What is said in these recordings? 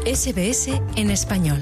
SBS en español.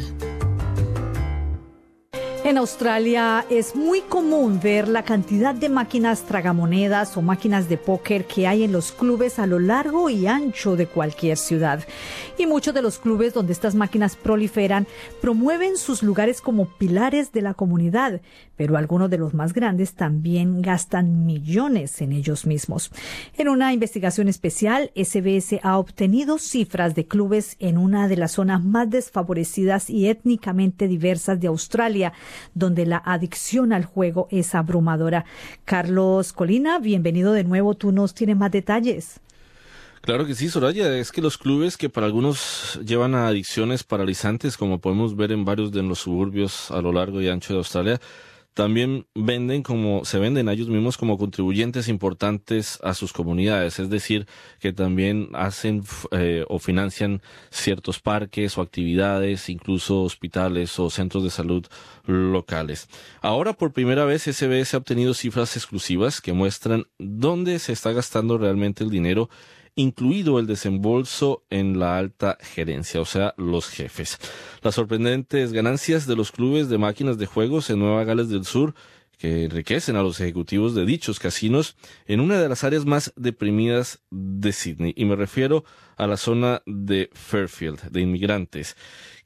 En Australia es muy común ver la cantidad de máquinas tragamonedas o máquinas de póker que hay en los clubes a lo largo y ancho de cualquier ciudad. Y muchos de los clubes donde estas máquinas proliferan promueven sus lugares como pilares de la comunidad, pero algunos de los más grandes también gastan millones en ellos mismos. En una investigación especial, SBS ha obtenido cifras de clubes en una de las zonas más desfavorecidas y étnicamente diversas de Australia, donde la adicción al juego es abrumadora. Carlos Colina, bienvenido de nuevo. Tú nos tienes más detalles. Claro que sí, Soraya. Es que los clubes que para algunos llevan a adicciones paralizantes, como podemos ver en varios de los suburbios a lo largo y ancho de Australia, también se venden a ellos mismos como contribuyentes importantes a sus comunidades, es decir, que también hacen o financian ciertos parques o actividades, incluso hospitales o centros de salud locales. Ahora, por primera vez, SBS ha obtenido cifras exclusivas que muestran dónde se está gastando realmente el dinero, incluido el desembolso en la alta gerencia, o sea, los jefes. Las sorprendentes ganancias de los clubes de máquinas de juegos en Nueva Gales del Sur, que enriquecen a los ejecutivos de dichos casinos en una de las áreas más deprimidas de Sydney, y me refiero a la zona de Fairfield, de inmigrantes,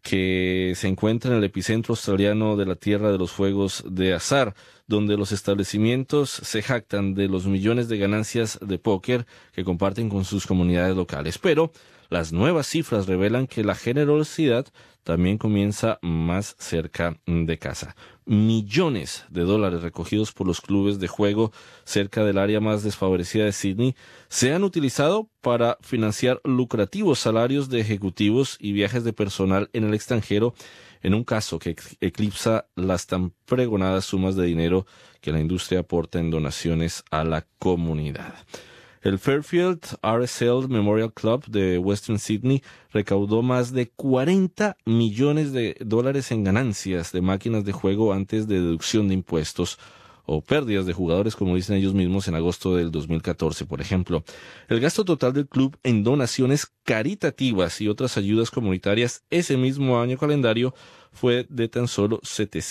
que se encuentra en el epicentro australiano de la tierra de los juegos de azar, donde los establecimientos se jactan de los millones de ganancias de póker que comparten con sus comunidades locales. Pero las nuevas cifras revelan que la generosidad también comienza más cerca de casa. Millones de dólares recogidos por los clubes de juego cerca del área más desfavorecida de Sydney se han utilizado para financiar lucrativos salarios de ejecutivos y viajes de personal en el extranjero, en un caso que eclipsa las tan pregonadas sumas de dinero que la industria aporta en donaciones a la comunidad. El Fairfield RSL Memorial Club de Western Sydney recaudó más de 40 millones de dólares en ganancias de máquinas de juego antes de deducción de impuestos o pérdidas de jugadores, como dicen ellos mismos, en agosto del 2014, por ejemplo. El gasto total del club en donaciones caritativas y otras ayudas comunitarias ese mismo año calendario fue de tan solo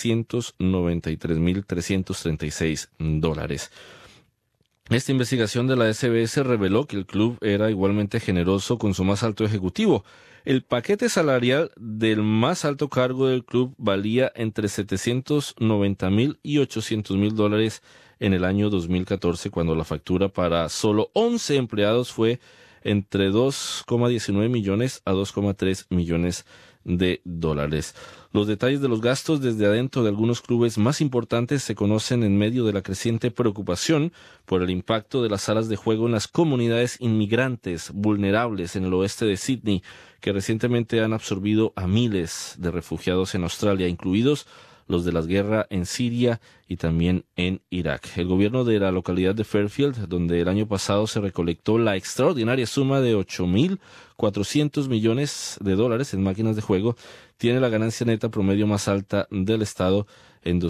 $793,336. Esta investigación de la SBS reveló que el club era igualmente generoso con su más alto ejecutivo. El paquete salarial del más alto cargo del club valía entre $790,000 y $800,000 en el año 2014, cuando la factura para solo 11 empleados fue entre 2,19 millones a 2,3 millones de dólares. Los detalles de los gastos desde adentro de algunos clubes más importantes se conocen en medio de la creciente preocupación por el impacto de las salas de juego en las comunidades inmigrantes vulnerables en el oeste de Sydney, que recientemente han absorbido a miles de refugiados en Australia, incluidos los de la guerra en Siria y también en Irak. El gobierno de la localidad de Fairfield, donde el año pasado se recolectó la extraordinaria suma de $8,400 millones en máquinas de juego, tiene la ganancia neta promedio más alta del estado en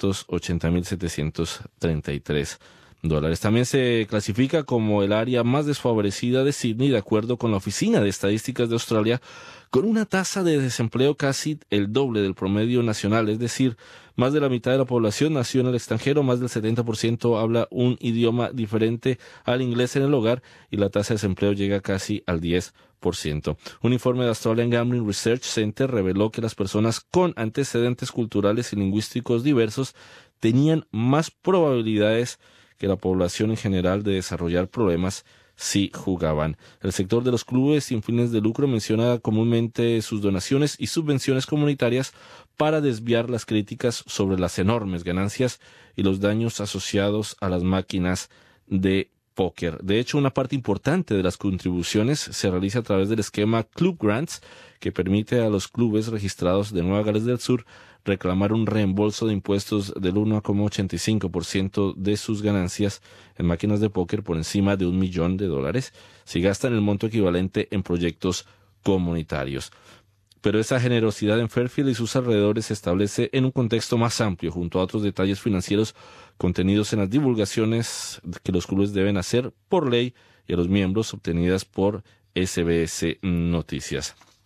$280,733. También se clasifica como el área más desfavorecida de Sydney, de acuerdo con la Oficina de Estadísticas de Australia, con una tasa de desempleo casi el doble del promedio nacional, es decir, más de la mitad de la población nació en el extranjero, más del 70% habla un idioma diferente al inglés en el hogar y la tasa de desempleo llega casi al 10%. Un informe de Australian Gambling Research Center reveló que las personas con antecedentes culturales y lingüísticos diversos tenían más probabilidades que la población en general de desarrollar problemas si jugaban. El sector de los clubes sin fines de lucro menciona comúnmente sus donaciones y subvenciones comunitarias para desviar las críticas sobre las enormes ganancias y los daños asociados a las máquinas de póker. De hecho, una parte importante de las contribuciones se realiza a través del esquema Club Grants, que permite a los clubes registrados de Nueva Gales del Sur reclamar un reembolso de impuestos del 1,85% de sus ganancias en máquinas de póker por encima de $1 millón si gastan el monto equivalente en proyectos comunitarios. Pero esa generosidad en Fairfield y sus alrededores se establece en un contexto más amplio, junto a otros detalles financieros contenidos en las divulgaciones que los clubes deben hacer por ley y a los miembros, obtenidas por SBS Noticias.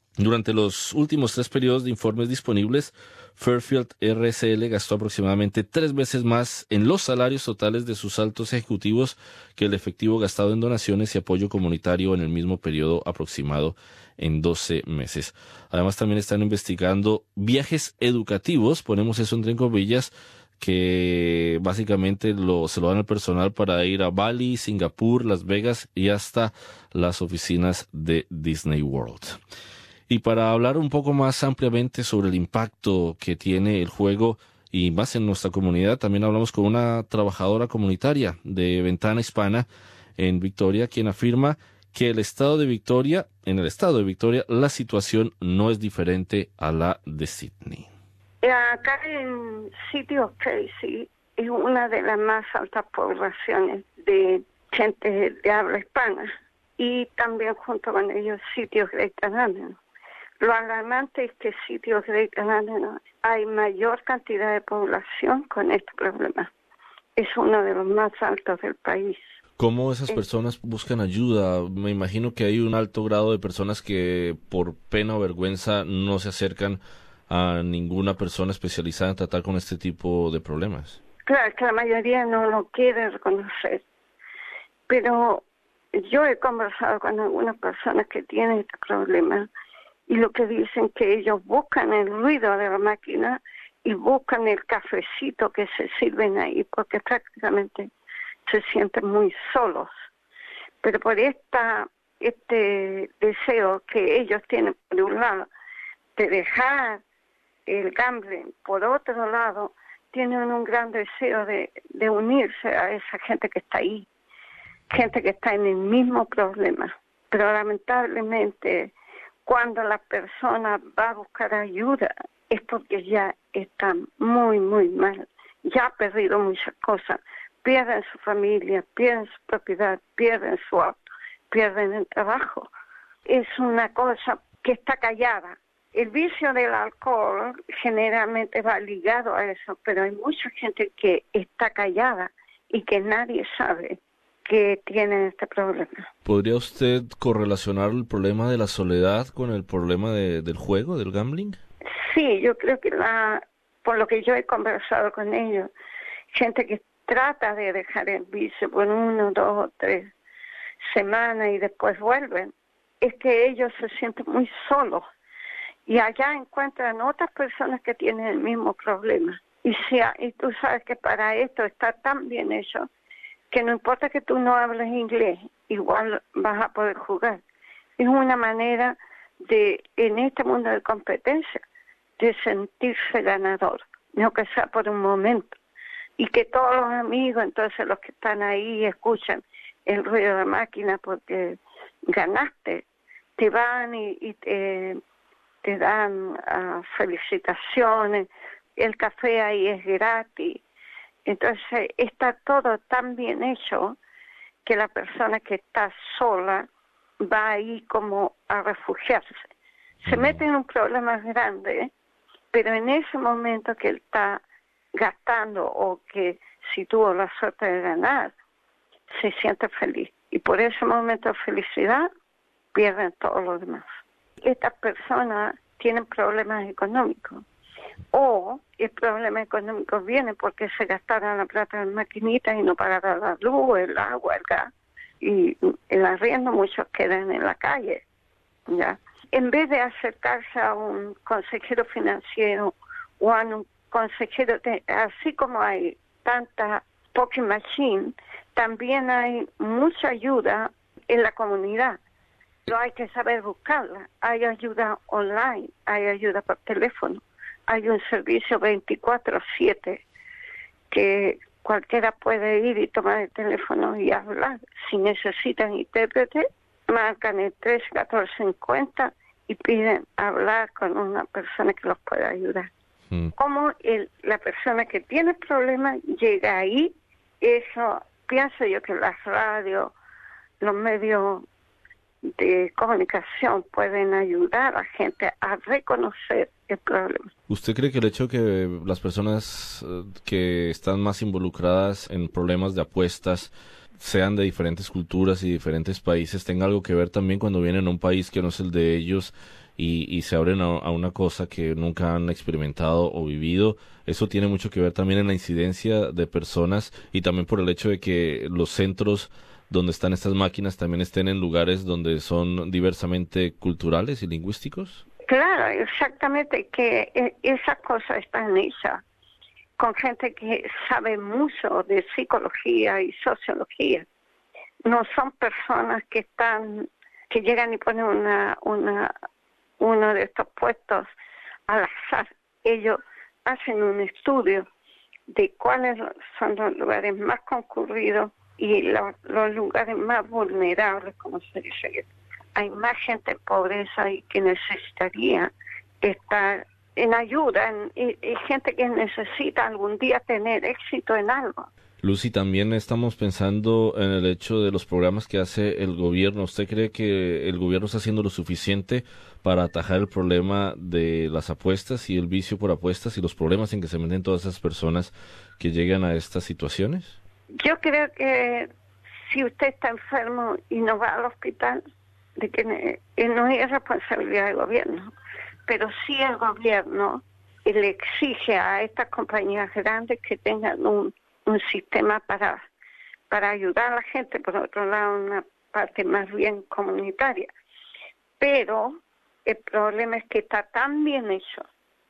Durante los últimos 3 periodos de informes disponibles, Fairfield RSL gastó aproximadamente 3 veces más en los salarios totales de sus altos ejecutivos que el efectivo gastado en donaciones y apoyo comunitario en el mismo periodo aproximado en 12 meses. Además, también están investigando viajes educativos, ponemos eso entre comillas, que básicamente se lo dan al personal para ir a Bali, Singapur, Las Vegas y hasta las oficinas de Disney World. Y para hablar un poco más ampliamente sobre el impacto que tiene el juego y más en nuestra comunidad, también hablamos con una trabajadora comunitaria de Ventana Hispana en Victoria, quien afirma que en el estado de Victoria, la situación no es diferente a la de Sydney. Acá en Sitio Tracy es una de las más altas poblaciones de gente de habla hispana y también junto con ellos Sitio Great Anandina. Lo alarmante es que Sitio Great Anandina hay mayor cantidad de población con este problema. Es uno de los más altos del país. ¿Cómo esas personas buscan ayuda? Me imagino que hay un alto grado de personas que por pena o vergüenza no se acercan a ninguna persona especializada en tratar con este tipo de problemas. Claro, que la mayoría no lo quiere reconocer. Pero yo he conversado con algunas personas que tienen este problema y lo que dicen que ellos buscan el ruido de la máquina y buscan el cafecito que se sirven ahí porque prácticamente se sienten muy solos. Pero por este deseo que ellos tienen por un lado de dejar el gambling, por otro lado tienen un gran deseo de unirse a esa gente que está ahí, gente que está en el mismo problema. Pero lamentablemente cuando la persona va a buscar ayuda es porque ya está muy, muy mal, ya ha perdido muchas cosas, pierden su familia, pierden su propiedad, pierden su auto, pierden el trabajo. Es una cosa que está callada. El vicio del alcohol generalmente va ligado a eso, pero hay mucha gente que está callada y que nadie sabe que tienen este problema. ¿Podría usted correlacionar el problema de la soledad con el problema del juego, del gambling? Sí, yo creo que por lo que yo he conversado con ellos, gente que trata de dejar el vicio por 1, 2 o 3 semanas y después vuelven, es que ellos se sienten muy solos y allá encuentran otras personas que tienen el mismo problema. Y tú sabes que para esto está tan bien hecho que no importa que tú no hables inglés, igual vas a poder jugar. Es una manera en este mundo de competencia, de sentirse ganador, no que sea por un momento. Y que todos los amigos, entonces los que están ahí, escuchan el ruido de la máquina porque ganaste, te van y te dan felicitaciones, el café ahí es gratis. Entonces está todo tan bien hecho que la persona que está sola va ahí como a refugiarse. Se mete en un problema grande, pero en ese momento que él está gastando o que si tuvo la suerte de ganar, se siente feliz. Y por ese momento de felicidad pierden todo lo demás. Estas personas tienen problemas económicos o el problema económico viene porque se gastaron la plata en maquinitas y no pagaron la luz, el agua, el gas y el arriendo. Muchos quedan en la calle, ¿ya? En vez de acercarse a un consejero financiero o a un consejero, así como hay tanta poker machine, también hay mucha ayuda en la comunidad. Pero hay que saber buscarla. Hay ayuda online, hay ayuda por teléfono, hay un servicio 24/7 que cualquiera puede ir y tomar el teléfono y hablar. Si necesitan intérprete, marcan el 31450 y piden hablar con una persona que los pueda ayudar. Como la persona que tiene problemas llega ahí, eso pienso yo que las radios, los medios de comunicación pueden ayudar a la gente a reconocer el problema. ¿Usted cree que el hecho que las personas que están más involucradas en problemas de apuestas sean de diferentes culturas y diferentes países tenga algo que ver también cuando vienen a un país que no es el de ellos y se abren a una cosa que nunca han experimentado o vivido. Eso tiene mucho que ver también en la incidencia de personas y también por el hecho de que los centros donde están estas máquinas también estén en lugares donde son diversamente culturales y lingüísticos. Claro, exactamente, que esa cosa está en esa, con gente que sabe mucho de psicología y sociología. No son personas que llegan y ponen uno de estos puestos al azar. Ellos hacen un estudio de cuáles son los lugares más concurridos y los lugares más vulnerables, como se dice. Hay más gente en pobreza y que necesitaría estar en ayuda, y gente que necesita algún día tener éxito en algo. Lucy, también estamos pensando en el hecho de los programas que hace el gobierno. ¿Usted cree que el gobierno está haciendo lo suficiente para atajar el problema de las apuestas y el vicio por apuestas y los problemas en que se meten todas esas personas que llegan a estas situaciones? Yo creo que si usted está enfermo y no va al hospital, de que no es responsabilidad del gobierno, pero sí el gobierno le exige a estas compañías grandes que tengan un sistema para ayudar a la gente, por otro lado una parte más bien comunitaria. Pero el problema es que está tan bien hecho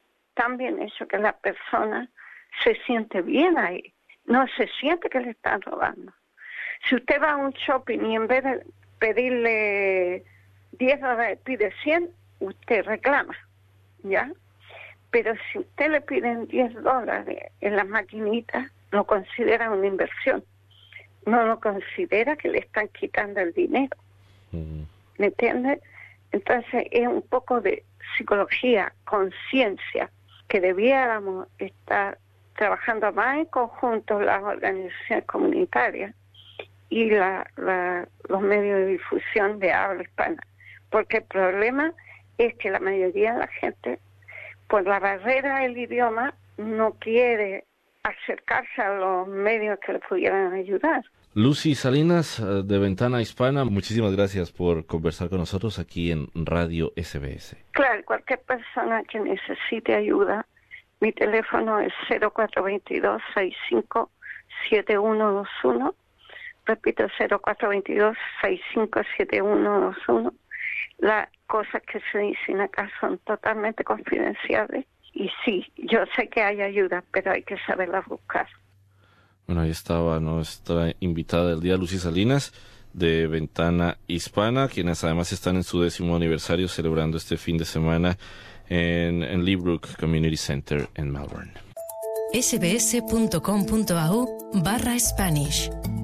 que la persona se siente bien ahí, no se siente que le están robando. Si usted va a un shopping y en vez de pedirle $10 pide 100, usted reclama, ¿ya? Pero si usted le piden $10 en las maquinitas, lo considera una inversión. No lo considera que le están quitando el dinero. ¿Me entiende? Entonces es un poco de psicología, conciencia, que debiéramos estar trabajando más en conjunto las organizaciones comunitarias y los medios de difusión de habla hispana. Porque el problema es que la mayoría de la gente, por la barrera del idioma, no quiere acercarse a los medios que le pudieran ayudar. Lucy Salinas, de Ventana Hispana, muchísimas gracias por conversar con nosotros aquí en Radio SBS. Claro, cualquier persona que necesite ayuda, mi teléfono es 0422-657121. Repito, 0422-657121. Las cosas que se dicen acá son totalmente confidenciales. Y sí, yo sé que hay ayuda, pero hay que saberla buscar. Bueno, ahí estaba nuestra invitada del día, Lucy Salinas, de Ventana Hispana, quienes además están en su 10º aniversario celebrando este fin de semana en Leabrook Community Center en Melbourne. sbs.com.au/Spanish